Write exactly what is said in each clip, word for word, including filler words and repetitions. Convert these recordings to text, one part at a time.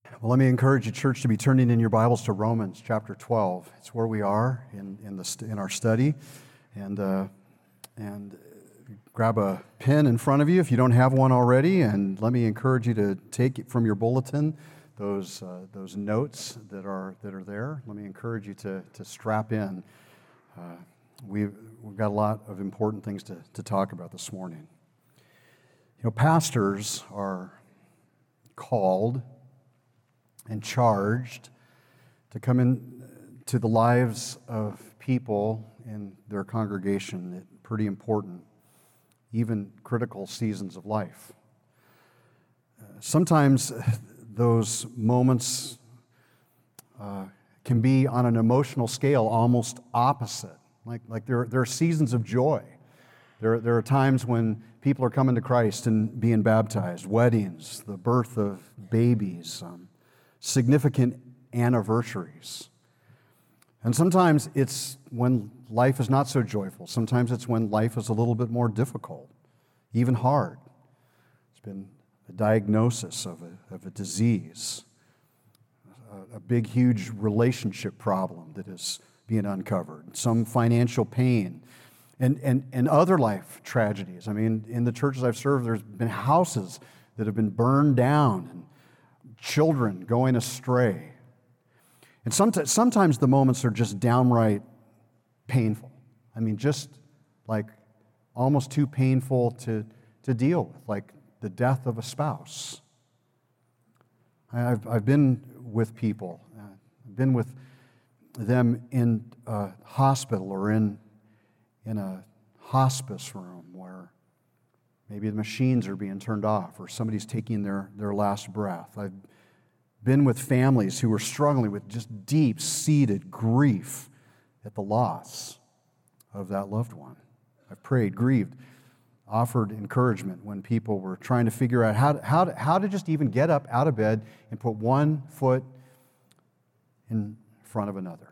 Well, let me encourage you, church, to be turning in your Bibles to Romans chapter twelve. It's where we are in in, the, in our study. And, uh, and grab a pen in front of you if you don't have one already, and let me encourage you to take it from your bulletin, those uh, those notes that are that are there. Let me encourage you to, to strap in. Uh, we've, we've got a lot of important things to, to talk about this morning. You know, pastors are called and charged to come into the lives of people in their congregation at pretty important, even critical seasons of life. Uh, sometimes those moments uh, can be on an emotional scale almost opposite. Like, like there, there are seasons of joy. There, there are times when people are coming to Christ and being baptized, weddings, the birth of babies, um, significant anniversaries. And sometimes it's when life is not so joyful. Sometimes it's when life is a little bit more difficult, even hard. It's been a diagnosis of a, of a disease, a, a big, huge relationship problem that is being uncovered, some financial pain, and, and, and other life tragedies. I mean, in the churches I've served, there's been houses that have been burned down and children going astray. And sometimes, sometimes the moments are just downright painful. I mean, just like almost too painful to, to deal with, like the death of a spouse. I've, I've been with people, uh, I've been with them in a hospital or in, in a hospice room where maybe the machines are being turned off or somebody's taking their, their last breath. I've been with families who are struggling with just deep-seated grief at the loss of that loved one. I've prayed, grieved, offered encouragement when people were trying to figure out how to, how to, how to just even get up out of bed and put one foot in front of another.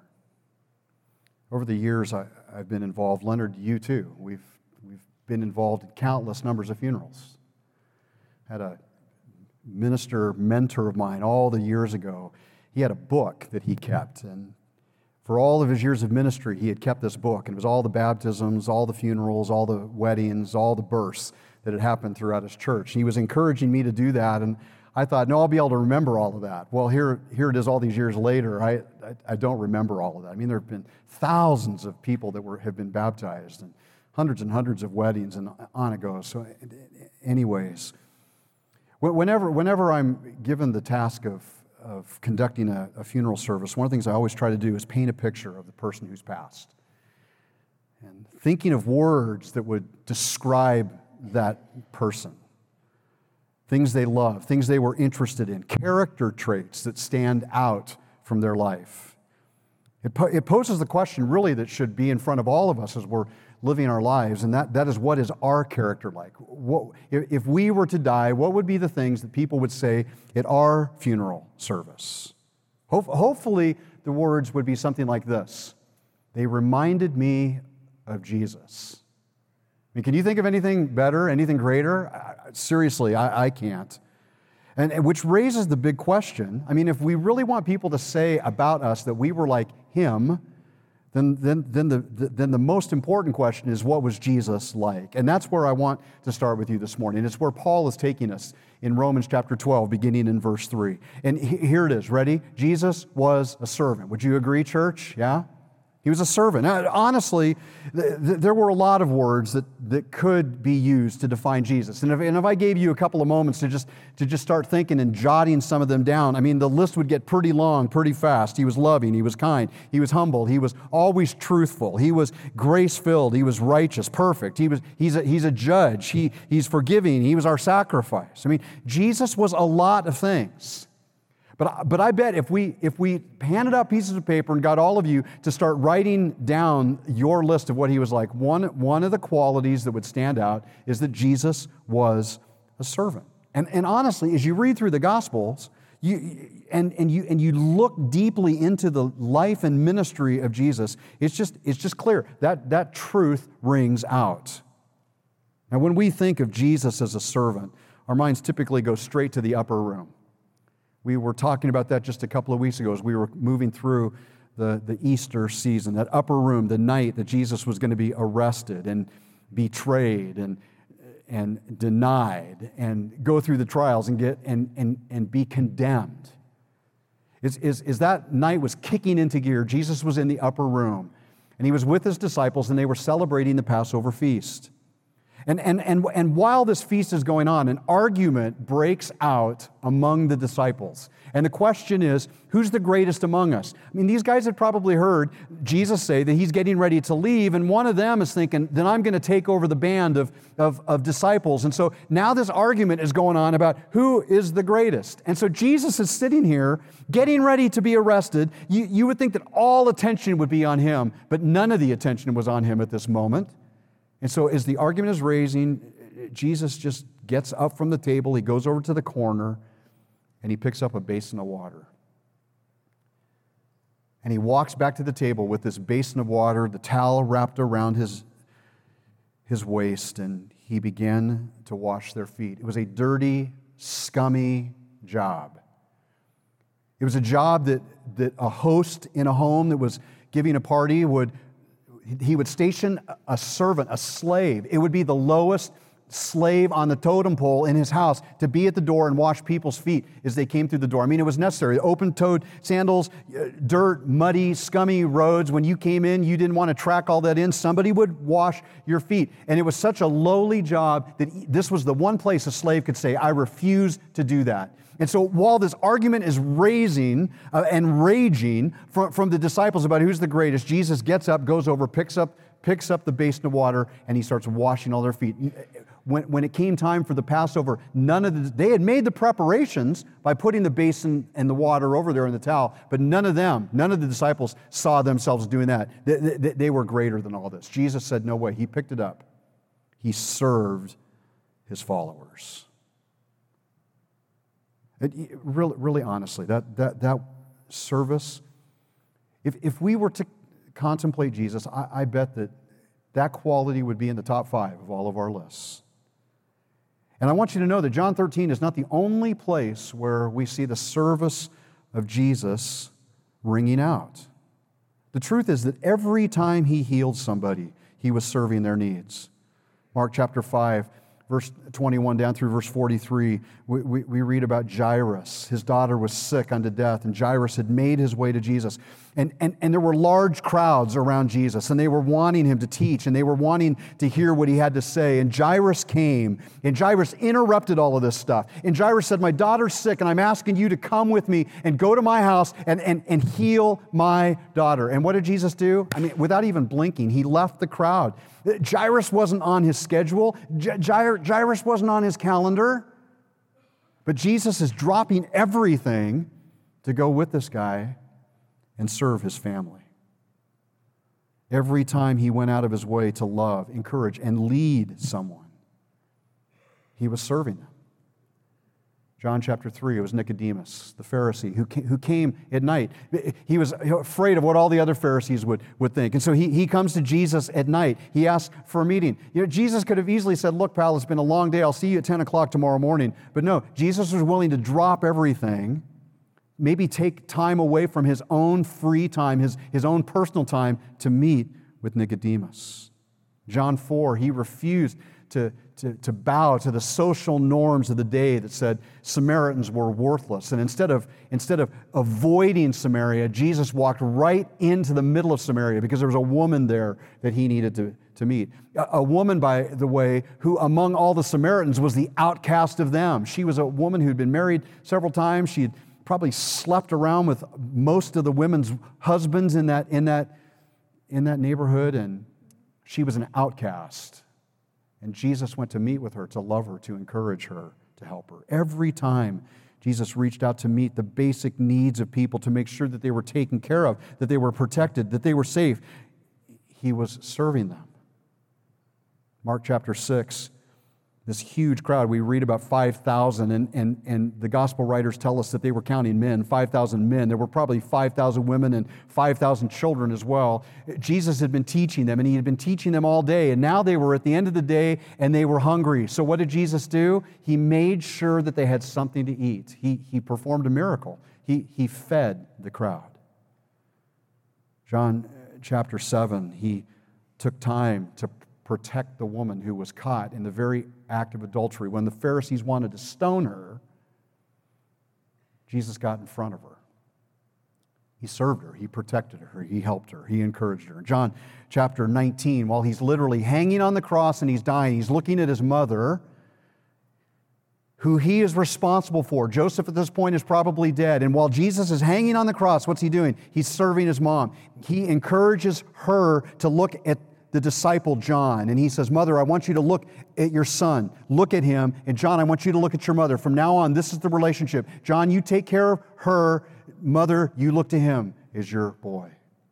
Over the years, I, I've been involved. Leonard, you too. We've, we've been involved in countless numbers of funerals. Had a minister mentor of mine all the years ago. He had a book that he kept, and for all of his years of ministry, he had kept this book, and it was all the baptisms, all the funerals, all the weddings, all the births that had happened throughout his church. He was encouraging me to do that, and I thought, no, I'll be able to remember all of that. Well, here, here it is all these years later. I, I, I don't remember all of that. I mean, there have been thousands of people that were have been baptized, and hundreds and hundreds of weddings, and on it goes. So anyways, Whenever, whenever I'm given the task of, of conducting a, a funeral service, one of the things I always try to do is paint a picture of the person who's passed. And thinking of words that would describe that person. Things they love, things they were interested in, character traits that stand out from their life. It, po- it poses the question really that should be in front of all of us as we're living our lives, and that, that is, what is our character like? What, if, if we were to die, what would be the things that people would say at our funeral service? Ho- hopefully, the words would be something like this: they reminded me of Jesus. I mean, can you think of anything better, anything greater? I, seriously, I, I can't. And, and which raises the big question. I mean, if we really want people to say about us that we were like Him, Then, then, then, the, the, then the most important question is, what was Jesus like? And that's where I want to start with you this morning. It's where Paul is taking us in Romans chapter twelve, beginning in verse three. And he, here it is. Ready? Jesus was a servant. Would you agree, church? Yeah? He was a servant. Now, honestly, th- th- there were a lot of words that, that could be used to define Jesus. And if, and if I gave you a couple of moments to just, to just start thinking and jotting some of them down, I mean, the list would get pretty long, pretty fast. He was loving, he was kind, he was humble, he was always truthful, he was grace-filled, he was righteous, perfect, he was, he's, a, he's a judge, he, he's forgiving, he was our sacrifice. I mean, Jesus was a lot of things. But, but I bet if we if we handed out pieces of paper and got all of you to start writing down your list of what he was like, one, one of the qualities that would stand out is that Jesus was a servant. And, and honestly, as you read through the Gospels, you, and, and, you, and you look deeply into the life and ministry of Jesus, it's just, it's just clear that that truth rings out. Now, when we think of Jesus as a servant, our minds typically go straight to the upper room, We were talking about that just a couple of weeks ago as we were moving through the, the Easter season, that upper room, the night that Jesus was going to be arrested and betrayed and, and denied and go through the trials and, get, and, and, and be condemned. Is, is, is that night was kicking into gear. Jesus was in the upper room, and he was with his disciples, and they were celebrating the Passover feast. And, and, and, and while this feast is going on, an argument breaks out among the disciples. And the question is, who's the greatest among us? I mean, these guys had probably heard Jesus say that he's getting ready to leave, and one of them is thinking, then I'm going to take over the band of, of, of disciples. And so now this argument is going on about who is the greatest. And so Jesus is sitting here, getting ready to be arrested. You, you would think that all attention would be on him, but none of the attention was on him at this moment. And so as the argument is raising, Jesus just gets up from the table, he goes over to the corner, and he picks up a basin of water. And he walks back to the table with this basin of water, the towel wrapped around his, his waist, and he began to wash their feet. It was a dirty, scummy job. It was a job that, that a host in a home that was giving a party would He would station a servant, a slave. It would be the lowest slave on the totem pole in his house to be at the door and wash people's feet as they came through the door. I mean, it was necessary. Open-toed sandals, dirt, muddy, scummy roads. When you came in, you didn't want to track all that in. Somebody would wash your feet. And it was such a lowly job that this was the one place a slave could say, I refuse to do that. And so while this argument is raising uh, and raging from, from the disciples about who's the greatest, Jesus gets up, goes over, picks up, picks up the basin of water, and he starts washing all their feet. When, when it came time for the Passover, none of the, they had made the preparations by putting the basin and the water over there in the towel, but none of them, none of the disciples saw themselves doing that. They, they, they were greater than all this. Jesus said, no way. He picked it up. He served his followers. It, really, really honestly, that, that, that service, if, if we were to contemplate Jesus, I, I bet that that quality would be in the top five of all of our lists. And I want you to know that John thirteen is not the only place where we see the service of Jesus ringing out. The truth is that every time he healed somebody, he was serving their needs. Mark chapter five, verse twenty-one down through verse forty-three, we, we, we read about Jairus. His daughter was sick unto death, and Jairus had made his way to Jesus. And, and, and there were large crowds around Jesus, and they were wanting him to teach, and they were wanting to hear what he had to say. And Jairus came, and Jairus interrupted all of this stuff. And Jairus said, my daughter's sick, and I'm asking you to come with me and go to my house and, and, and heal my daughter. And what did Jesus do? I mean, without even blinking, he left the crowd. Jairus wasn't on his schedule. Jairus wasn't on his calendar. But Jesus is dropping everything to go with this guy and serve his family. Every time he went out of his way to love, encourage, and lead someone, he was serving them. John chapter three, it was Nicodemus, the Pharisee, who came, who came at night. He was afraid of what all the other Pharisees would, would think. And so he, he comes to Jesus at night. He asks for a meeting. You know, Jesus could have easily said, look, pal, it's been a long day. I'll see you at ten o'clock tomorrow morning. But no, Jesus was willing to drop everything, maybe take time away from his own free time, his, his own personal time, to meet with Nicodemus. John four, he refused to, to, to bow to the social norms of the day that said Samaritans were worthless. And instead of, instead of avoiding Samaria, Jesus walked right into the middle of Samaria because there was a woman there that he needed to, to meet. A, a woman, by the way, who among all the Samaritans was the outcast of them. She was a woman who'd been married several times. She had probably slept around with most of the women's husbands in that, in that, in that neighborhood, and she was an outcast. And Jesus went to meet with her, to love her, to encourage her, to help her. Every time Jesus reached out to meet the basic needs of people, to make sure that they were taken care of, that they were protected, that they were safe, he was serving them. Mark chapter six, This huge crowd. We read about five thousand, and, and, and the gospel writers tell us that they were counting men, five thousand men. There were probably five thousand women and five thousand children as well. Jesus had been teaching them, and he had been teaching them all day, and now they were at the end of the day, and they were hungry. So what did Jesus do? He made sure that they had something to eat. He, he performed a miracle. He, he fed the crowd. John chapter seven, he took time to protect the woman who was caught in the very act of adultery. When the Pharisees wanted to stone her, Jesus got in front of her. He served her, he protected her, he helped her, he encouraged her. In John chapter nineteen, while he's literally hanging on the cross and he's dying, he's looking at his mother, who he is responsible for. Joseph at this point is probably dead. And while Jesus is hanging on the cross, what's he doing? He's serving his mom. He encourages her to look at the disciple John, and he says, Mother, I want you to look at your son. Look at him. And John, I want you to look at your mother. From now on, this is the relationship. John, you take care of her. Mother, you look to him as your boy.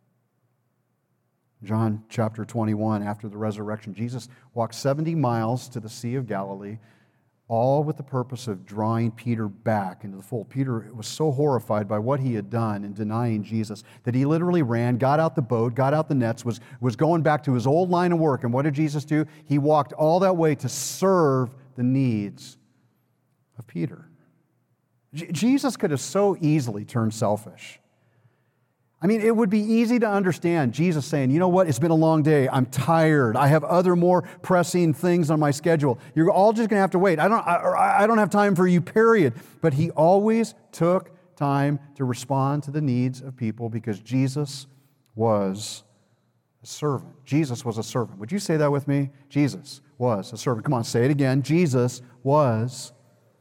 John chapter twenty-one, after the resurrection, Jesus walked seventy miles to the Sea of Galilee, all with the purpose of drawing Peter back into the fold. Peter was so horrified by what he had done in denying Jesus that he literally ran, got out the boat, got out the nets, was, was going back to his old line of work. And what did Jesus do? He walked all that way to serve the needs of Peter. J- Jesus could have so easily turned selfish. I mean, it would be easy to understand Jesus saying, you know what, it's been a long day. I'm tired. I have other more pressing things on my schedule. You're all just going to have to wait. I don't, I, I don't have time for you, period. But he always took time to respond to the needs of people because Jesus was a servant. Jesus was a servant. Would you say that with me? Jesus was a servant. Come on, say it again. Jesus was.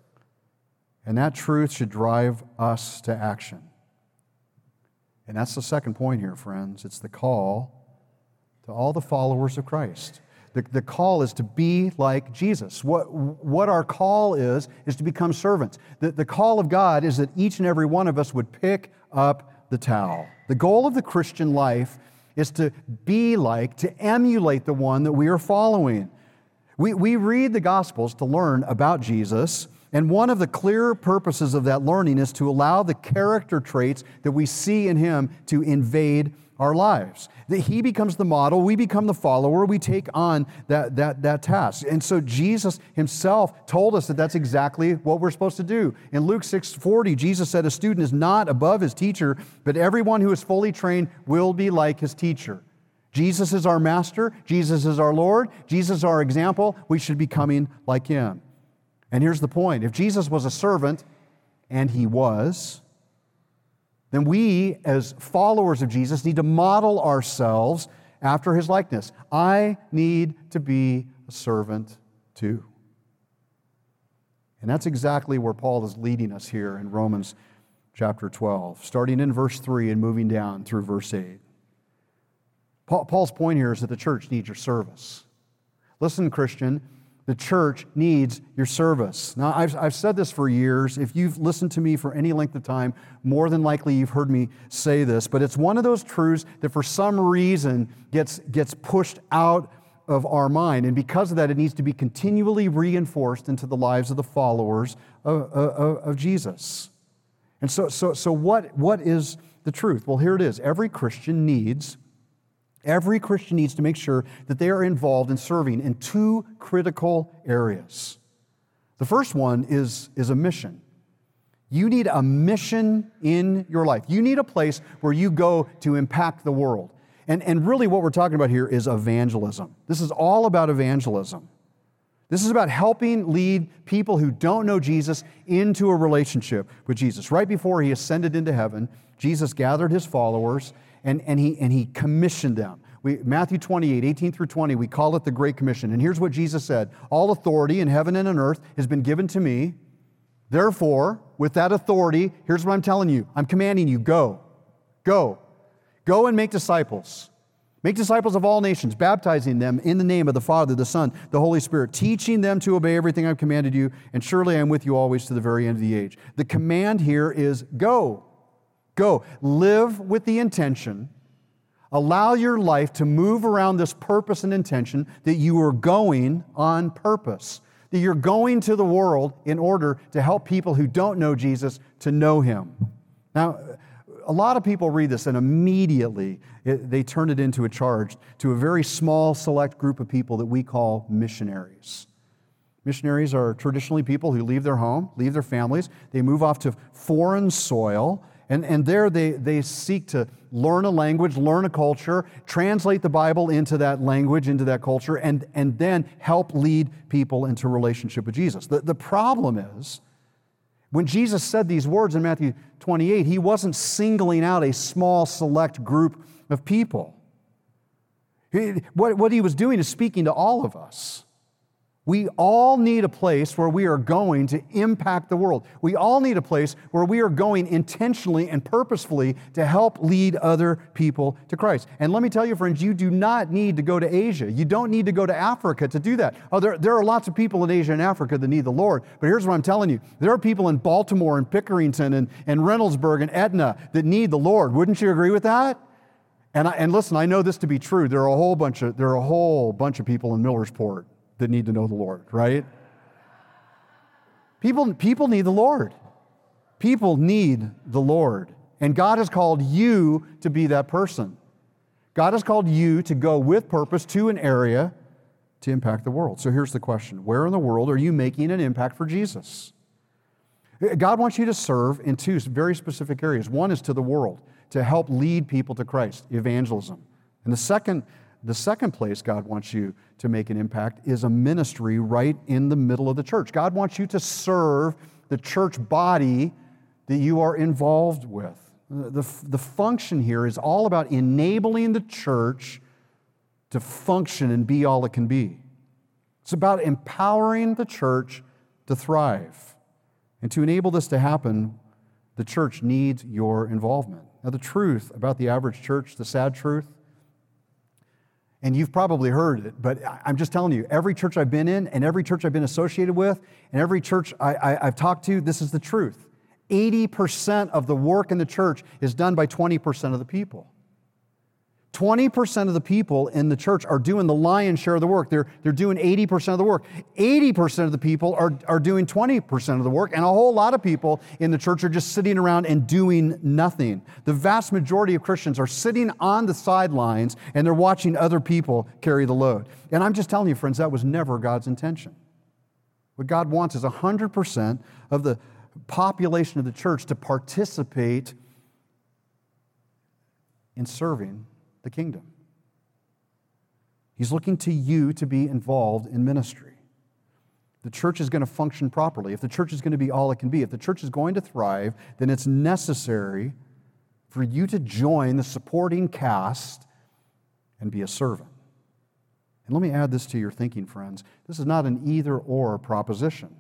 And that truth should drive us to action. And that's the second point here, friends. It's the call to all the followers of Christ. The, the call is to be like Jesus. What, what our call is, is to become servants. The, the call of God is that each and every one of us would pick up the towel. The goal of the Christian life is to be like, to emulate the one that we are following. We, we read the Gospels to learn about Jesus. And one of the clear purposes of that learning is to allow the character traits that we see in him to invade our lives. That he becomes the model, we become the follower, we take on that, that, that task. And so Jesus himself told us that that's exactly what we're supposed to do. In Luke six forty, Jesus said, a student is not above his teacher, but everyone who is fully trained will be like his teacher. Jesus is our master, Jesus is our Lord, Jesus is our example, we should be becoming like him. And here's the point. If Jesus was a servant, and he was, then we, as followers of Jesus, need to model ourselves after his likeness. I need to be a servant too. And that's exactly where Paul is leading us here in Romans chapter twelve, starting in verse three and moving down through verse eight. Paul's point here is that the church needs your service. Listen, Christian, the church needs your service. Now, I've, I've said this for years. If you've listened to me for any length of time, more than likely you've heard me say this, but it's one of those truths that for some reason gets, gets pushed out of our mind. And because of that, it needs to be continually reinforced into the lives of the followers of, of, of Jesus. And so, so, so what, what is the truth? Well, here it is. Every Christian needs Every Christian needs to make sure that they are involved in serving in two critical areas. The first one is, is a mission. You need a mission in your life. You need a place where you go to impact the world. And, and really what we're talking about here is evangelism. This is all about evangelism. This is about helping lead people who don't know Jesus into a relationship with Jesus. Right before he ascended into heaven, Jesus gathered his followers And, and, he, and he commissioned them. We, Matthew twenty-eight, eighteen through twenty, we call it the Great Commission. And here's what Jesus said. All authority in heaven and on earth has been given to me. Therefore, with that authority, here's what I'm telling you. I'm commanding you, go. Go. Go and make disciples. Make disciples of all nations, baptizing them in the name of the Father, the Son, the Holy Spirit, teaching them to obey everything I've commanded you, and surely I am with you always to the very end of the age. The command here is go. Go. Live with the intention. Allow your life to move around this purpose and intention that you are going on purpose. That you're going to the world in order to help people who don't know Jesus to know Him. Now, a lot of people read this and immediately it, they turn it into a charge to a very small select group of people that we call missionaries. Missionaries are traditionally people who leave their home, leave their families, they move off to foreign soil, and, and there they, they seek to learn a language, learn a culture, translate the Bible into that language, into that culture, and, and then help lead people into a relationship with Jesus. The, the problem is, when Jesus said these words in Matthew twenty-eight, He wasn't singling out a small select group of people. He, what, what He was doing is speaking to all of us. We all need a place where we are going to impact the world. We all need a place where we are going intentionally and purposefully to help lead other people to Christ. And let me tell you, friends, you do not need to go to Asia. You don't need to go to Africa to do that. Oh, there, there are lots of people in Asia and Africa that need the Lord. But here's what I'm telling you. There are people in Baltimore and Pickerington and, and Reynoldsburg and Etna that need the Lord. Wouldn't you agree with that? And, I, and listen, I know this to be true. There are a whole bunch of, there are a whole bunch of people in Millersport that need to know the Lord, right? People, people need the Lord. People need the Lord. And God has called you to be that person. God has called you to go with purpose to an area to impact the world. So here's the question. Where in the world are you making an impact for Jesus? God wants you to serve in two very specific areas. One is to the world, to help lead people to Christ, evangelism. And the second The second place God wants you to make an impact is a ministry right in the middle of the church. God wants you to serve the church body that you are involved with. The, the function here is all about enabling the church to function and be all it can be. It's about empowering the church to thrive. And to enable this to happen, the church needs your involvement. Now, the truth about the average church, the sad truth, and you've probably heard it, but I'm just telling you, every church I've been in and every church I've been associated with and every church I, I, I've talked to, this is the truth. eighty percent of the work in the church is done by twenty percent of the people. twenty percent of the people in the church are doing the lion's share of the work. They're, they're doing eighty percent of the work. eighty percent of the people are, are doing twenty percent of the work, and a whole lot of people in the church are just sitting around and doing nothing. The vast majority of Christians are sitting on the sidelines, and they're watching other people carry the load. And I'm just telling you, friends, that was never God's intention. What God wants is one hundred percent of the population of the church to participate in serving the kingdom. He's looking to you to be involved in ministry. The church is going to function properly. If the church is going to be all it can be, if the church is going to thrive, then it's necessary for you to join the supporting cast and be a servant. And let me add this to your thinking, friends. This is not an either-or proposition.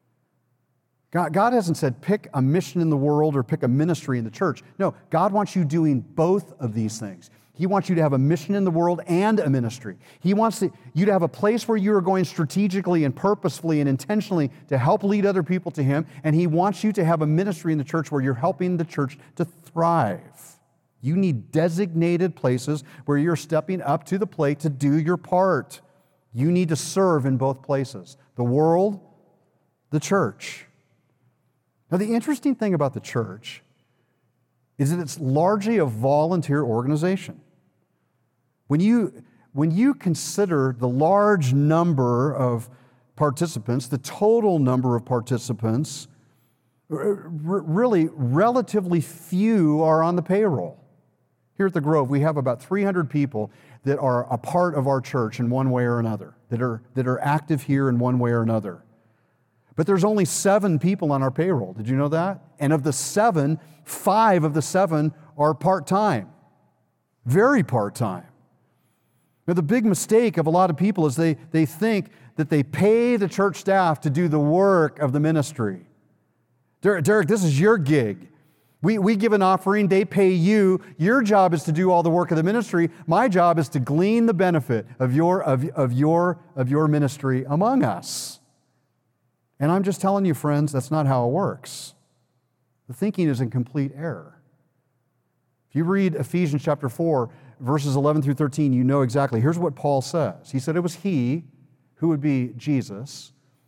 God, God hasn't said pick a mission in the world or pick a ministry in the church. No, God wants you doing both of these things. He wants you to have a mission in the world and a ministry. He wants to, you to have a place where you are going strategically and purposefully and intentionally to help lead other people to Him, and He wants you to have a ministry in the church where you're helping the church to thrive. You need designated places where you're stepping up to the plate to do your part. You need to serve in both places, the world, the church. Now, the interesting thing about the church is that it's largely a volunteer organization. When you, when you consider the large number of participants, the total number of participants, r- really relatively few are on the payroll. Here at the Grove, we have about three hundred people that are a part of our church in one way or another, that are, that are active here in one way or another. But there's only seven people on our payroll. Did you know that? And of the seven, five of the seven are part-time, very part-time. Now, the big mistake of a lot of people is they, they think that they pay the church staff to do the work of the ministry. Derek, Derek this is your gig. We, we give an offering, they pay you. Your job is to do all the work of the ministry. My job is to glean the benefit of your, of, of your, of your ministry among us. And I'm just telling you, friends, that's not how it works. The thinking is in complete error. If you read Ephesians chapter four, verses eleven through thirteen, you know exactly. Here's what Paul says. He said it was He, who would be Jesus,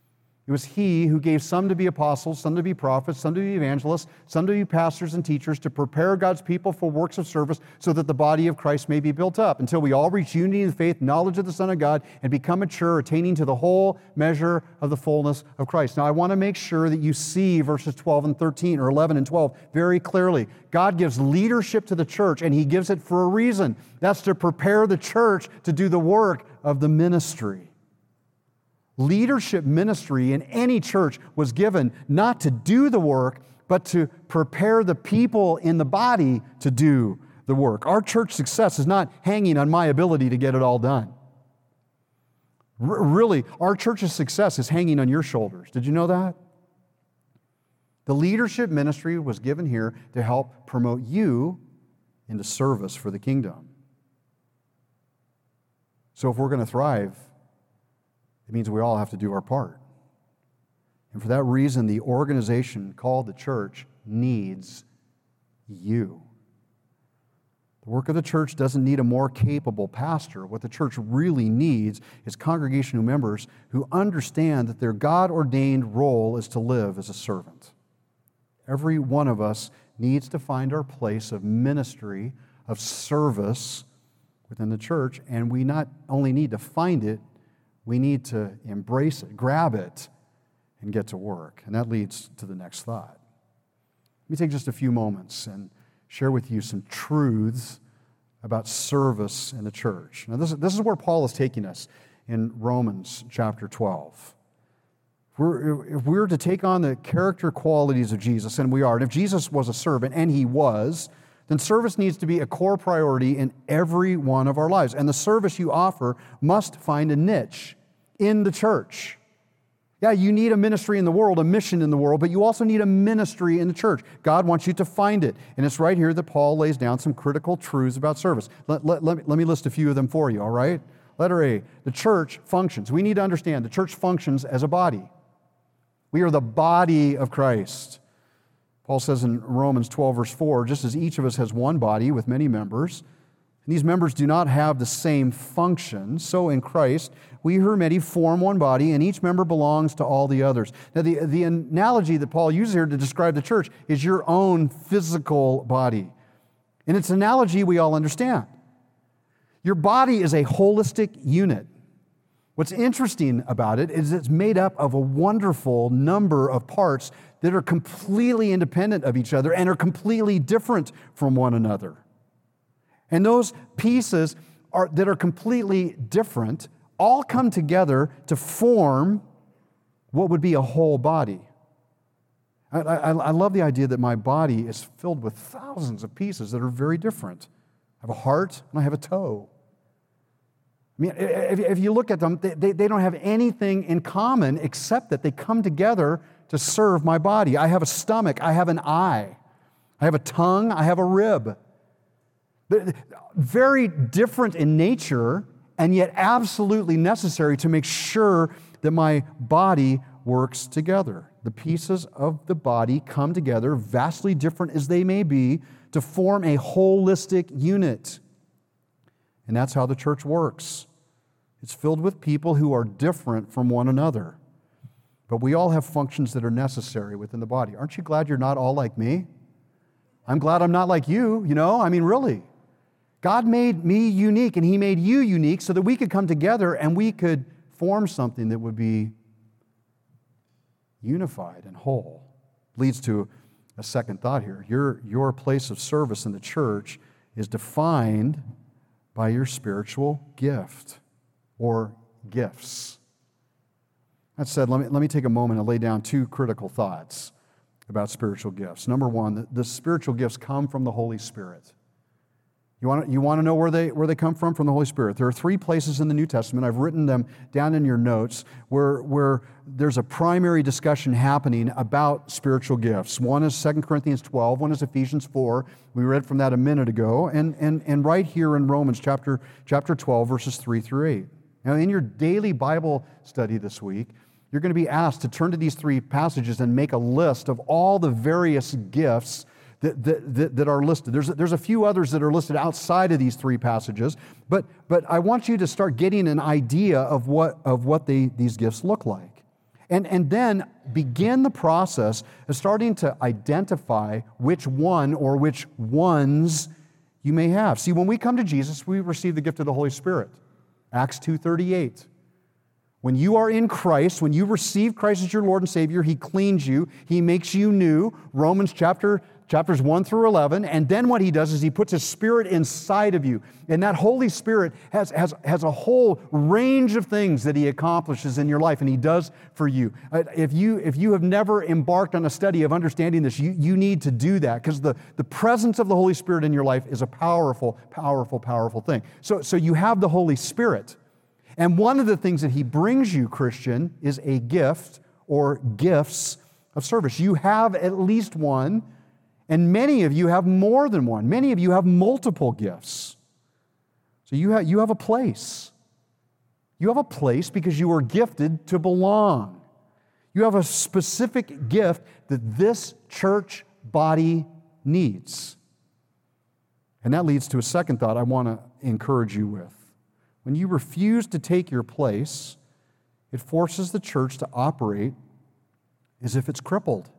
It was He who gave some to be apostles, some to be prophets, some to be evangelists, some to be pastors and teachers, to prepare God's people for works of service so that the body of Christ may be built up until we all reach unity in faith, knowledge of the Son of God, and become mature, attaining to the whole measure of the fullness of Christ. Now, I want to make sure that you see verses twelve and thirteen, or eleven and twelve, very clearly. God gives leadership to the church, and He gives it for a reason. That's to prepare the church to do the work of the ministry. Leadership ministry in any church was given not to do the work, but to prepare the people in the body to do the work. Our church success is not hanging on my ability to get it all done. R- really, our church's success is hanging on your shoulders. Did you know that? The leadership ministry was given here to help promote you into service for the kingdom. So if we're going to thrive, it means we all have to do our part. And for that reason, the organization called the church needs you. The work of the church doesn't need a more capable pastor. What the church really needs is congregational members who understand that their God-ordained role is to live as a servant. Every one of us needs to find our place of ministry, of service within the church, and we not only need to find it, we need to embrace it, grab it, and get to work. And that leads to the next thought. Let me take just a few moments and share with you some truths about service in the church. Now, this is, this is where Paul is taking us in Romans chapter twelve. If we're, if we're to take on the character qualities of Jesus, and we are, and if Jesus was a servant, and He was, then service needs to be a core priority in every one of our lives. And the service you offer must find a niche in the church. Yeah, you need a ministry in the world, a mission in the world, but you also need a ministry in the church. God wants you to find it. And it's right here that Paul lays down some critical truths about service. Let, let, let, me, let me list a few of them for you, all right? Letter A, the church functions. We need to understand the church functions as a body. We are the body of Christ. Paul says in Romans twelve, verse four, just as each of us has one body with many members, and these members do not have the same function, so in Christ, we who are many form one body, and each member belongs to all the others. Now, the, the analogy that Paul uses here to describe the church is your own physical body. And it's an analogy we all understand. Your body is a holistic unit. What's interesting about it is it's made up of a wonderful number of parts that are completely independent of each other and are completely different from one another. And those pieces are, that are completely different all come together to form what would be a whole body. I, I, I love the idea that my body is filled with thousands of pieces that are very different. I have a heart and I have a toe. I mean, if, if you look at them, they, they don't have anything in common except that they come together to serve my body. I have a stomach, I have an eye, I have a tongue, I have a rib. Very different in nature, and yet absolutely necessary to make sure that my body works together. The pieces of the body come together, vastly different as they may be, to form a holistic unit. And that's how the church works. It's filled with people who are different from one another. But we all have functions that are necessary within the body. Aren't you glad you're not all like me? I'm glad I'm not like you, you know? I mean, really. God made me unique, and He made you unique so that we could come together and we could form something that would be unified and whole. Leads to a second thought here. Your, your place of service in the church is defined by your spiritual gift or gifts. That said, let me, let me take a moment and lay down two critical thoughts about spiritual gifts. Number one, the, the spiritual gifts come from the Holy Spirit. You want to, you want to know where they, where they come from? From the Holy Spirit. There are three places in the New Testament, I've written them down in your notes, where, where there's a primary discussion happening about spiritual gifts. One is Second Corinthians twelve, one is Ephesians four. We read from that a minute ago. And, and, and right here in Romans chapter, chapter twelve, verses three through eight. Now, in your daily Bible study this week, you're going to be asked to turn to these three passages and make a list of all the various gifts That, that, that are listed. There's, there's a few others that are listed outside of these three passages, but, but I want you to start getting an idea of what, of what they, these gifts look like. And, and then begin the process of starting to identify which one or which ones you may have. See, when we come to Jesus, we receive the gift of the Holy Spirit. Acts two thirty-eight. When you are in Christ, when you receive Christ as your Lord and Savior, He cleans you, He makes you new. Romans chapter Chapters one through eleven, and then what He does is He puts His Spirit inside of you. And that Holy Spirit has, has, has a whole range of things that He accomplishes in your life, and He does for you. If you, if you have never embarked on a study of understanding this, you, you need to do that, because the, the presence of the Holy Spirit in your life is a powerful, powerful, powerful thing. So, so you have the Holy Spirit. And one of the things that He brings you, Christian, is a gift or gifts of service. You have at least one. And many of you have more than one. Many of you have multiple gifts. So you have, you have a place. You have a place because you were gifted to belong. You have a specific gift that this church body needs. And that leads to a second thought I want to encourage you with. When you refuse to take your place, it forces the church to operate as if it's crippled.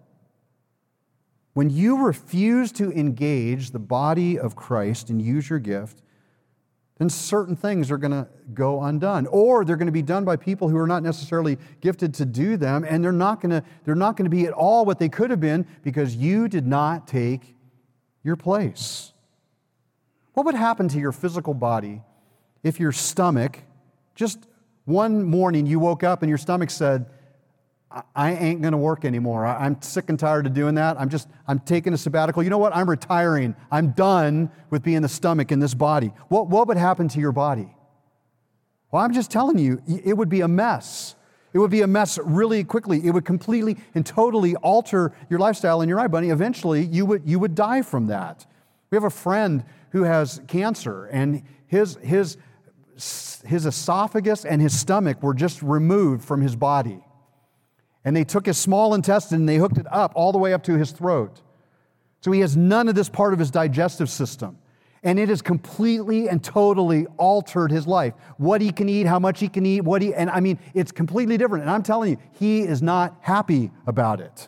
When you refuse to engage the body of Christ and use your gift, then certain things are going to go undone, or they're going to be done by people who are not necessarily gifted to do them, and they're not going to they're not going to be at all what they could have been because you did not take your place. What would happen to your physical body if your stomach, just one morning you woke up and your stomach said, I ain't going to work anymore. I'm sick and tired of doing that. I'm just, I'm taking a sabbatical. You know what? I'm retiring. I'm done with being the stomach in this body. What, what would happen to your body? Well, I'm just telling you, it would be a mess. It would be a mess really quickly. It would completely and totally alter your lifestyle and your eye, buddy. Eventually, you would, you would die from that. We have a friend who has cancer, and his, his, his esophagus and his stomach were just removed from his body. And they took his small intestine and they hooked it up all the way up to his throat. So he has none of this part of his digestive system. And it has completely and totally altered his life. What he can eat, how much he can eat, what he, and I mean, it's completely different. And I'm telling you, he is not happy about it.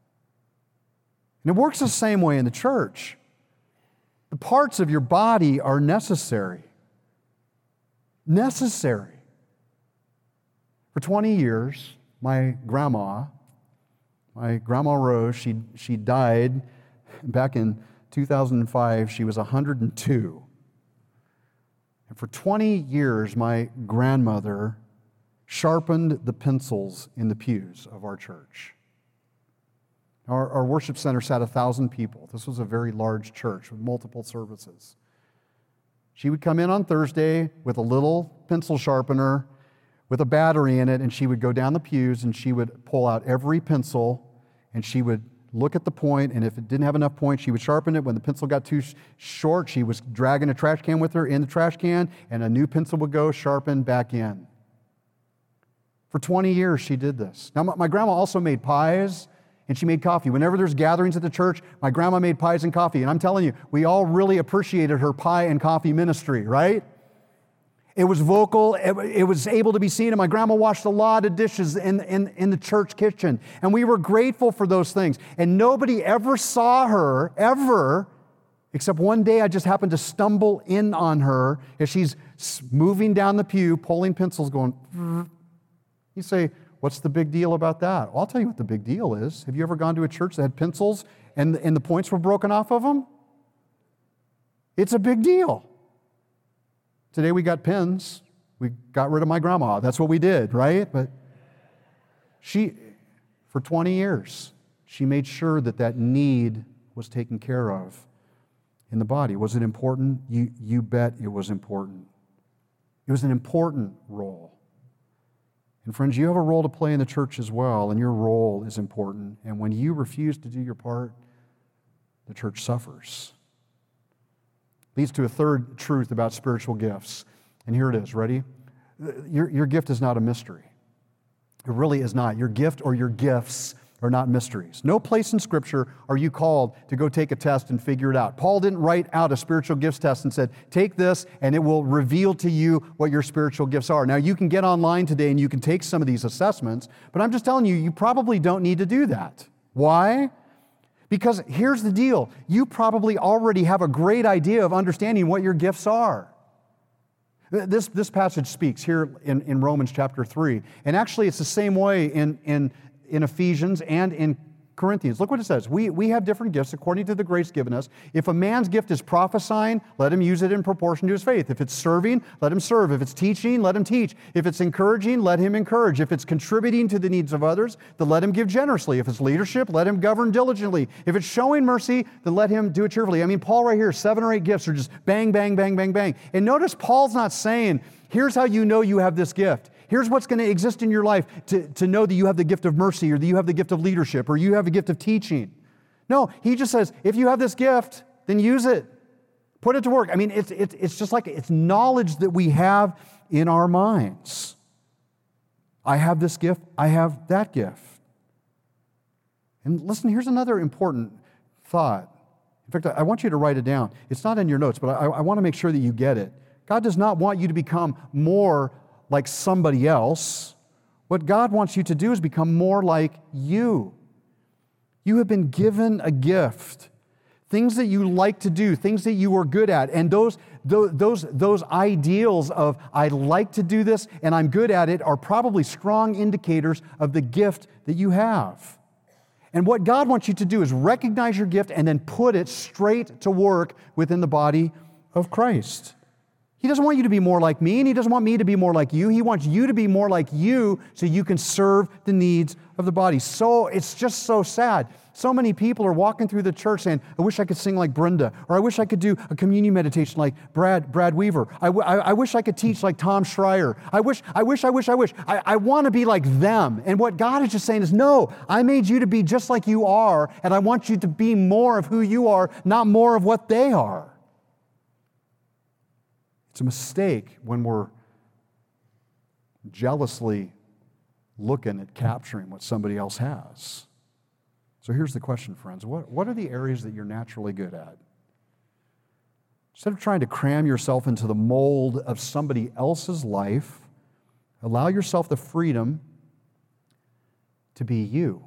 And it works the same way in the church. The parts of your body are necessary. Necessary. For twenty years, my grandma, my grandma Rose, she, she died back in two thousand five. She was one hundred two. And for twenty years, my grandmother sharpened the pencils in the pews of our church. Our, our worship center sat one thousand people. This was a very large church with multiple services. She would come in on Thursday with a little pencil sharpener with a battery in it, and she would go down the pews and she would pull out every pencil and she would look at the point, and if it didn't have enough point, she would sharpen it. When the pencil got too sh- short, she was dragging a trash can with her in the trash can, and a new pencil would go sharpen back in. For twenty years, she did this. Now, my, my grandma also made pies, and she made coffee. Whenever there's gatherings at the church, my grandma made pies and coffee, and I'm telling you, we all really appreciated her pie and coffee ministry, right? It was vocal, it, it was able to be seen, and my grandma washed a lot of dishes in, in, in the church kitchen. And we were grateful for those things. And nobody ever saw her, ever, except one day I just happened to stumble in on her as she's moving down the pew, pulling pencils, going, you say, what's the big deal about that? Well, I'll tell you what the big deal is. Have you ever gone to a church that had pencils and, and the points were broken off of them? It's a big deal. Today we got pens. We got rid of my grandma. That's what we did, right? But she, for twenty years, she made sure that that need was taken care of in the body. Was it important? You, you bet it was important. It was an important role. And friends, you have a role to play in the church as well, and your role is important. And when you refuse to do your part, the church suffers. Leads to a third truth about spiritual gifts. And here it is. Ready? Your, your gift is not a mystery. It really is not. Your gift or your gifts are not mysteries. No place in Scripture are you called to go take a test and figure it out. Paul didn't write out a spiritual gifts test and said, take this and it will reveal to you what your spiritual gifts are. Now, you can get online today and you can take some of these assessments, but I'm just telling you, you probably don't need to do that. Why? Because here's the deal. You probably already have a great idea of understanding what your gifts are. This, this passage speaks here in, in Romans chapter three. And actually, it's the same way in, in, in Ephesians and in Corinthians. Look what it says. We, we have different gifts according to the grace given us. If a man's gift is prophesying, let him use it in proportion to his faith. If it's serving, let him serve. If it's teaching, let him teach. If it's encouraging, let him encourage. If it's contributing to the needs of others, then let him give generously. If it's leadership, let him govern diligently. If it's showing mercy, then let him do it cheerfully. I mean, Paul right here, seven or eight gifts are just bang, bang, bang, bang, bang. And notice Paul's not saying, here's how you know you have this gift. Here's what's going to exist in your life to, to know that you have the gift of mercy or that you have the gift of leadership or you have a gift of teaching. No, he just says, if you have this gift, then use it. Put it to work. I mean, it's, it's, it's just like it's knowledge that we have in our minds. I have this gift. I have that gift. And listen, here's another important thought. In fact, I want you to write it down. It's not in your notes, but I, I want to make sure that you get it. God does not want you to become more like somebody else. What God wants you to do is become more like you. You have been given a gift, things that you like to do, things that you are good at, and those, those, those, those ideals of I like to do this and I'm good at it are probably strong indicators of the gift that you have. And what God wants you to do is recognize your gift and then put it straight to work within the body of Christ. He doesn't want you to be more like me, and He doesn't want me to be more like you. He wants you to be more like you so you can serve the needs of the body. So it's just so sad. So many people are walking through the church saying, I wish I could sing like Brenda, or I wish I could do a communion meditation like Brad, Brad Weaver. I, w- I, I wish I could teach like Tom Schreier. I wish, I wish, I wish, I wish. I, I want to be like them. And what God is just saying is, no, I made you to be just like you are, and I want you to be more of who you are, not more of what they are. It's a mistake when we're jealously looking at capturing what somebody else has. So here's the question, friends. What, what are the areas that you're naturally good at? Instead of trying to cram yourself into the mold of somebody else's life, allow yourself the freedom to be you.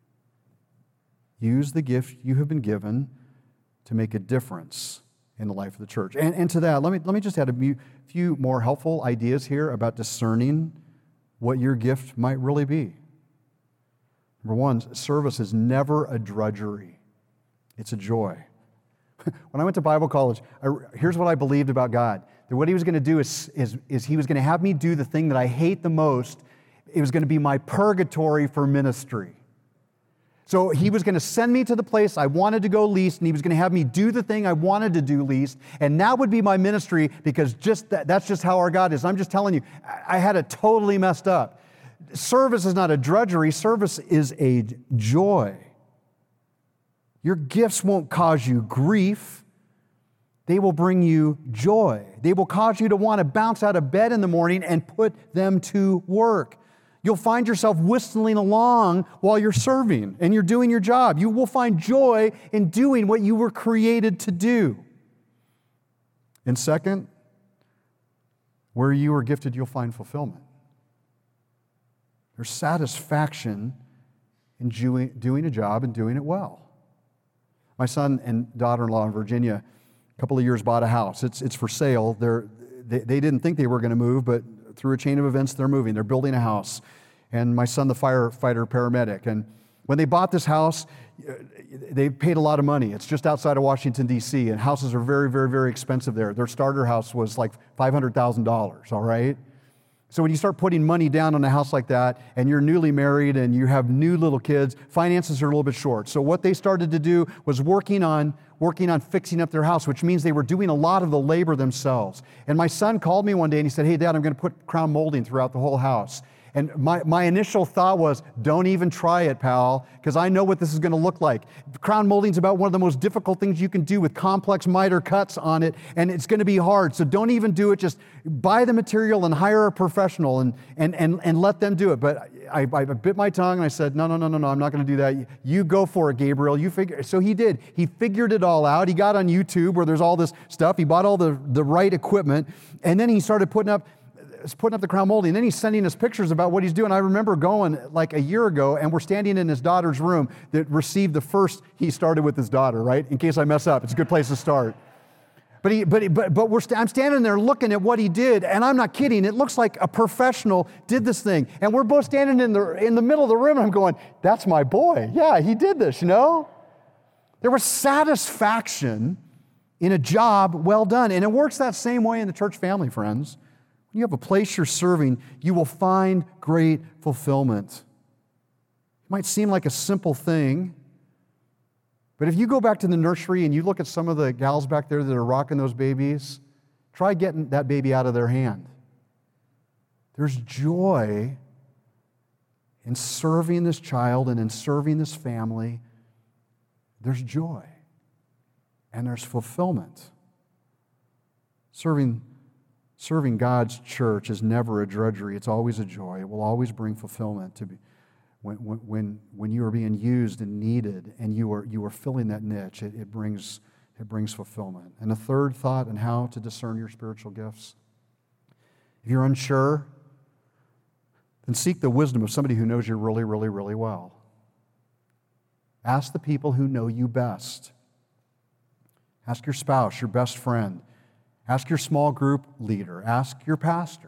Use the gift you have been given to make a difference in the life of the church. And, and to that, let me, let me just add a few more helpful ideas here about discerning what your gift might really be. Number one, service is never a drudgery. It's a joy. When I went to Bible college, I, here's what I believed about God. That what He was going to do is, is, is He was going to have me do the thing that I hate the most. It was going to be my purgatory for ministry. So He was going to send me to the place I wanted to go least, and He was going to have me do the thing I wanted to do least, and that would be my ministry, because just that, that's just how our God is. I'm just telling you, I had it totally messed up. Service is not a drudgery. Service is a joy. Your gifts won't cause you grief. They will bring you joy. They will cause you to want to bounce out of bed in the morning and put them to work. You'll find yourself whistling along while you're serving and you're doing your job. You will find joy in doing what you were created to do. And second, where you are gifted, you'll find fulfillment. There's satisfaction in doing a job and doing it well. My son and daughter-in-law in Virginia, a couple of years bought a house. It's, it's for sale. They're, they, they didn't think they were going to move, but through a chain of events, they're moving. They're building a house. And my son, the firefighter, paramedic. And when they bought this house, they paid a lot of money. It's just outside of Washington, D C, and houses are very, very, very expensive there. Their starter house was like five hundred thousand dollars, all right? So when you start putting money down on a house like that, and you're newly married and you have new little kids, finances are a little bit short. So what they started to do was working on working on fixing up their house, which means they were doing a lot of the labor themselves. And my son called me one day and he said, hey, Dad, I'm going to put crown molding throughout the whole house. And my, my initial thought was, don't even try it, pal, because I know what this is going to look like. Crown molding is about one of the most difficult things you can do with complex miter cuts on it, and it's going to be hard. So don't even do it. Just buy the material and hire a professional and, and, and, and let them do it. But I, I bit my tongue and I said, no, no, no, no, no, I'm not going to do that. You, you go for it, Gabriel. You figure. So he did. He figured it all out. He got on YouTube where there's all this stuff. He bought all the, the right equipment. And then he started putting up putting up the crown molding. And then he's sending us pictures about what he's doing. I remember going like a year ago, and we're standing in his daughter's room that received the first he started with his daughter, right? In case I mess up, it's a good place to start. But he, but but but we're st- I'm standing there looking at what he did, and I'm not kidding. It looks like a professional did this thing, and we're both standing in the in the middle of the room. And I'm going, "That's my boy. Yeah, he did this." You know, there was satisfaction in a job well done, and it works that same way in the church family, friends. When you have a place you're serving, you will find great fulfillment. It might seem like a simple thing. But if you go back to the nursery and you look at some of the gals back there that are rocking those babies, try getting that baby out of their hand. There's joy in serving this child and in serving this family. There's joy and there's fulfillment. Serving, serving God's church is never a drudgery. It's always a joy. It will always bring fulfillment to be. When, when, when you are being used and needed and you are, you are filling that niche, it, it, brings, it brings fulfillment. And a third thought on how to discern your spiritual gifts. If you're unsure, then seek the wisdom of somebody who knows you really, really, really well. Ask the people who know you best. Ask your spouse, your best friend. Ask your small group leader. Ask your pastor.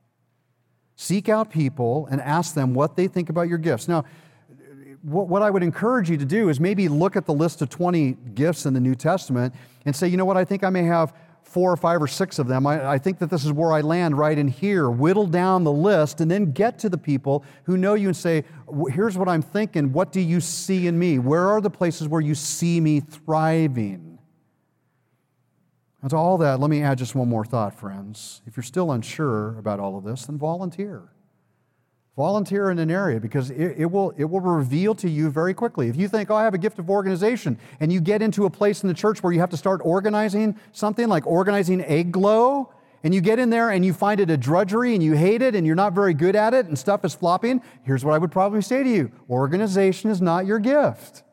Seek out people and ask them what they think about your gifts. Now, what I would encourage you to do is maybe look at the list of twenty gifts in the New Testament and say, you know what, I think I may have four or five or six of them. I, I think that this is where I land right in here. Whittle down the list and then get to the people who know you and say, here's what I'm thinking. What do you see in me? Where are the places where you see me thriving? And to all that, let me add just one more thought, friends. If you're still unsure about all of this, then volunteer. Volunteer in an area because it, it will, it will reveal to you very quickly. If you think, oh, I have a gift of organization, and you get into a place in the church where you have to start organizing something like organizing egg glow, and you get in there and you find it a drudgery and you hate it and you're not very good at it and stuff is flopping, here's what I would probably say to you. Organization is not your gift.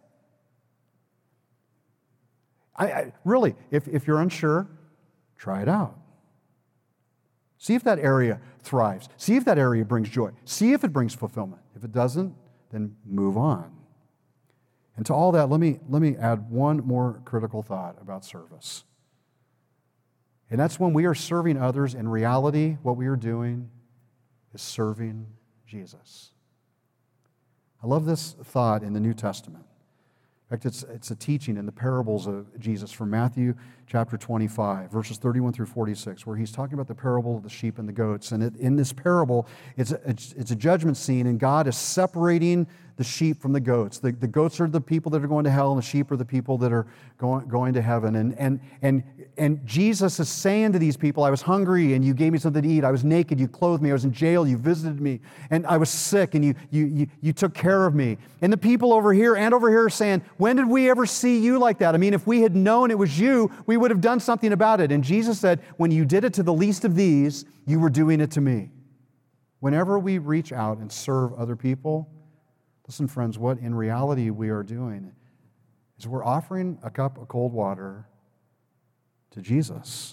I, I, really, if, if you're unsure, try it out. See if that area thrives. See if that area brings joy. See if it brings fulfillment. If it doesn't, then move on. And to all that, let me, let me add one more critical thought about service. And that's when we are serving others, in reality, what we are doing is serving Jesus. I love this thought in the New Testament. In fact, it's, it's a teaching in the parables of Jesus from Matthew chapter twenty-five, verses thirty-one through forty-six, where he's talking about the parable of the sheep and the goats. And it, in this parable, it's a, it's a judgment scene, and God is separating the sheep from the goats. The, the goats are the people that are going to hell, and the sheep are the people that are going, going to heaven. And, and, and, and Jesus is saying to these people, I was hungry, and you gave me something to eat. I was naked, you clothed me. I was in jail, you visited me. And I was sick, and you, you, you, you took care of me. And the people over here and over here are saying, when did we ever see you like that? I mean, if we had known it was you, we would have done something about it. And Jesus said, when you did it to the least of these, you were doing it to me. Whenever we reach out and serve other people, listen, friends, what in reality we are doing is we're offering a cup of cold water to Jesus.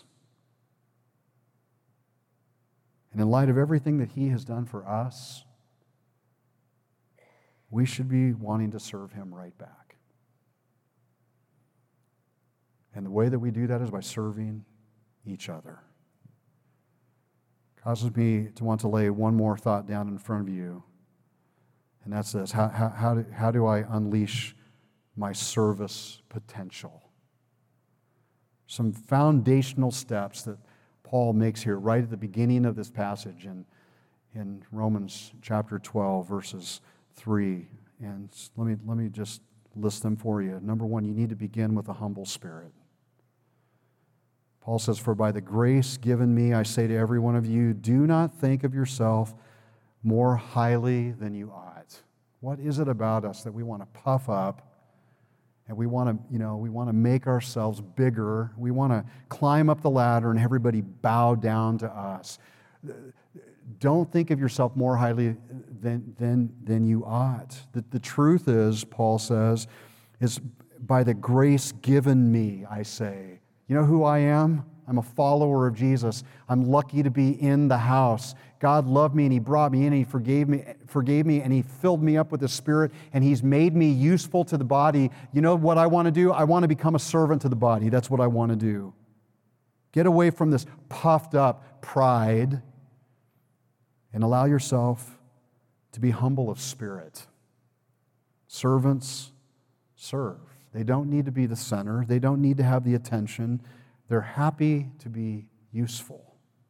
And in light of everything that He has done for us, we should be wanting to serve Him right back. And the way that we do that is by serving each other. It causes me to want to lay one more thought down in front of you. And that's this, how, how, how, do, how do I unleash my service potential? Some foundational steps that Paul makes here right at the beginning of this passage in, in Romans chapter twelve, verses three. And let me, let me just list them for you. Number one, you need to begin with a humble spirit. Paul says, for by the grace given me, I say to every one of you, do not think of yourself more highly than you ought. What is it about us that we want to puff up and we want to, you know, we want to make ourselves bigger. We want to climb up the ladder and everybody bow down to us. don't think of yourself more highly than, than, than you ought. The, the truth is, Paul says, is by the grace given me, I say. You know who I am? I'm a follower of Jesus. I'm lucky to be in the house. God loved me and He brought me in and He forgave me, forgave me and He filled me up with the Spirit and He's made me useful to the body. You know what I want to do? I want to become a servant to the body. That's what I want to do. Get away from this puffed up pride and allow yourself to be humble of spirit. Servants serve. They don't need to be the center. They don't need to have the attention. They're happy to be useful.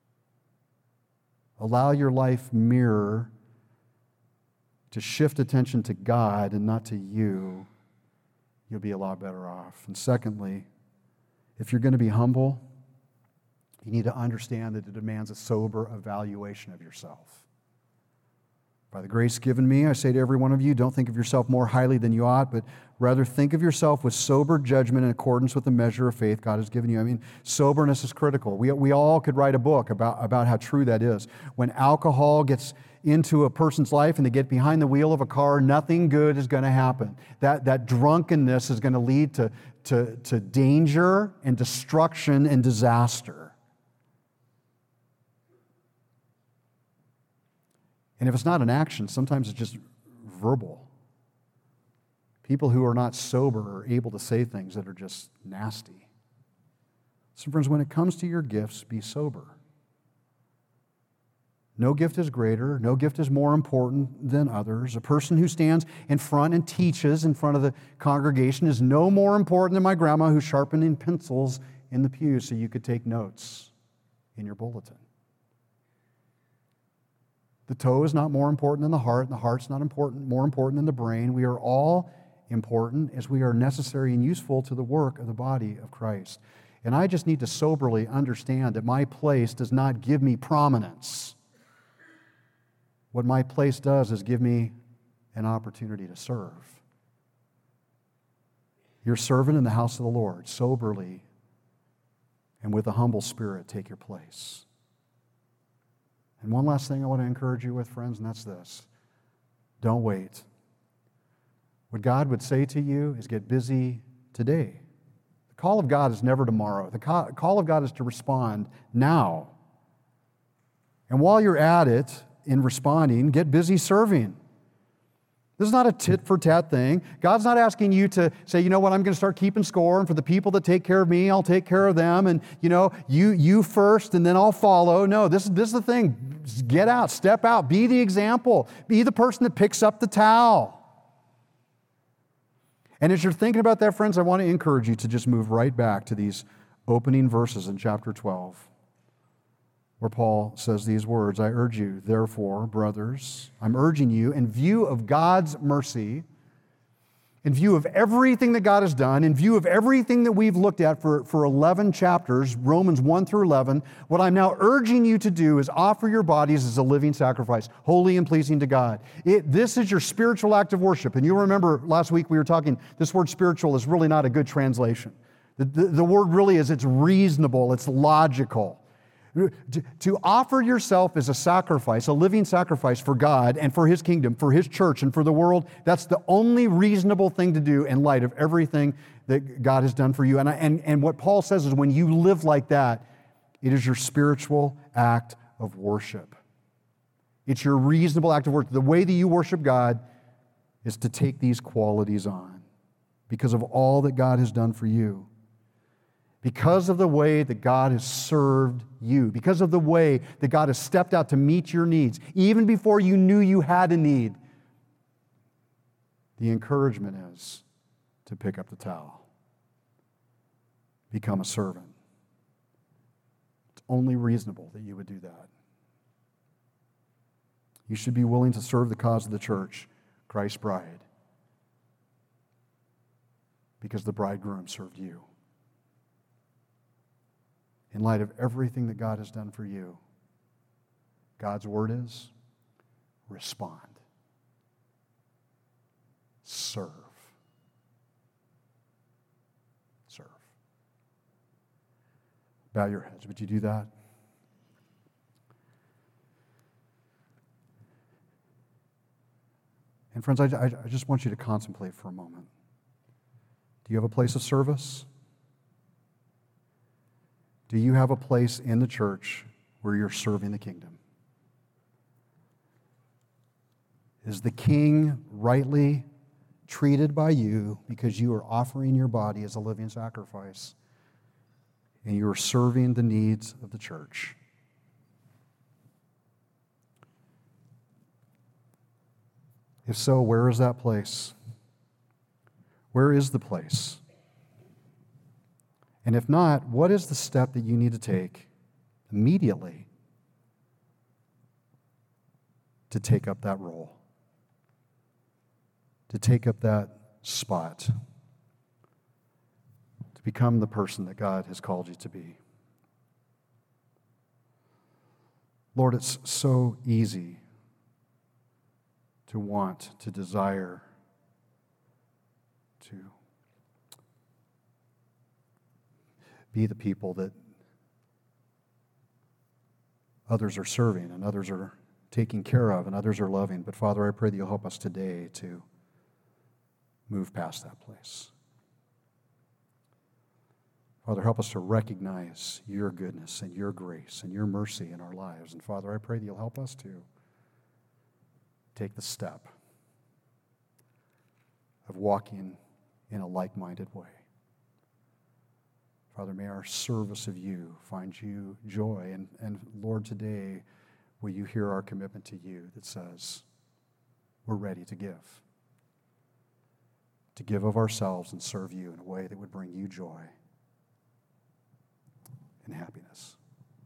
Allow your life mirror to shift attention to God and not to you. You'll be a lot better off. And secondly, if you're going to be humble, you need to understand that it demands a sober evaluation of yourself. By the grace given me, I say to every one of you, don't think of yourself more highly than you ought, but rather think of yourself with sober judgment in accordance with the measure of faith God has given you. I mean, soberness is critical. We, we all could write a book about, about how true that is. When alcohol gets into a person's life and they get behind the wheel of a car, nothing good is going to happen. That, that drunkenness is going to lead to, to, to danger and destruction and disaster. And if it's not an action, sometimes it's just verbal. People who are not sober are able to say things that are just nasty. So friends, when it comes to your gifts, be sober. No gift is greater. No gift is more important than others. A person who stands in front and teaches in front of the congregation is no more important than my grandma who's sharpening pencils in the pew so you could take notes in your bulletin. The toe is not more important than the heart, and the heart's not important, more important than the brain. We are all important as we are necessary and useful to the work of the body of Christ. And I just need to soberly understand that my place does not give me prominence. What my place does is give me an opportunity to serve. You're servant in the house of the Lord. Soberly and with a humble spirit, take your place. And one last thing I want to encourage you with, friends, and that's this. Don't wait. What God would say to you is get busy today. The call of God is never tomorrow. The call of God is to respond now. And while you're at it, in responding, get busy serving. This is not a tit-for-tat thing. God's not asking you to say, you know what, I'm going to start keeping score, and for the people that take care of me, I'll take care of them, and you know, you you first, and then I'll follow. No, this, this is the thing. Get out, step out, be the example. Be the person that picks up the towel. And as you're thinking about that, friends, I want to encourage you to just move right back to these opening verses in chapter twelve. Where Paul says these words, I urge you, therefore, brothers, I'm urging you, in view of God's mercy, in view of everything that God has done, in view of everything that we've looked at for, for eleven chapters, Romans one through eleven, what I'm now urging you to do is offer your bodies as a living sacrifice, holy and pleasing to God. It, this is your spiritual act of worship. And you'll remember last week we were talking, this word spiritual is really not a good translation. The, the, the word really is, it's reasonable, it's logical. To offer yourself as a sacrifice, a living sacrifice for God and for His kingdom, for His church and for the world, that's the only reasonable thing to do in light of everything that God has done for you. And, I, and, and what Paul says is when you live like that, it is your spiritual act of worship. It's your reasonable act of worship. The way that you worship God is to take these qualities on because of all that God has done for you. Because of the way that God has served you, because of the way that God has stepped out to meet your needs, even before you knew you had a need, the encouragement is to pick up the towel. Become a servant. It's only reasonable that you would do that. You should be willing to serve the cause of the church, Christ's bride, because the bridegroom served you. In light of everything that God has done for you, God's word is respond. Serve. Serve. Bow your heads. Would you do that? And friends, I, I, I just want you to contemplate for a moment. Do you have a place of service? Do you have a place in the church where you're serving the kingdom? Is the king rightly treated by you because you are offering your body as a living sacrifice and you are serving the needs of the church? If so, where is that place? Where is the place? And if not, what is the step that you need to take immediately to take up that role, to take up that spot, to become the person that God has called you to be? Lord, it's so easy to want, to desire, to be the people that others are serving and others are taking care of and others are loving. But Father, I pray that you'll help us today to move past that place. Father, help us to recognize your goodness and your grace and your mercy in our lives. And Father, I pray that you'll help us to take the step of walking in a like-minded way. Father, may our service of you find you joy. And, and Lord, today, will you hear our commitment to you that says we're ready to give, to give of ourselves and serve you in a way that would bring you joy and happiness.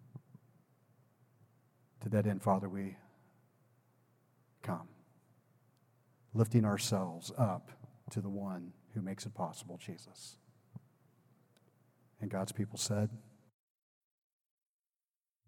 To that end, Father, we come, lifting ourselves up to the one who makes it possible, Jesus. And God's people said,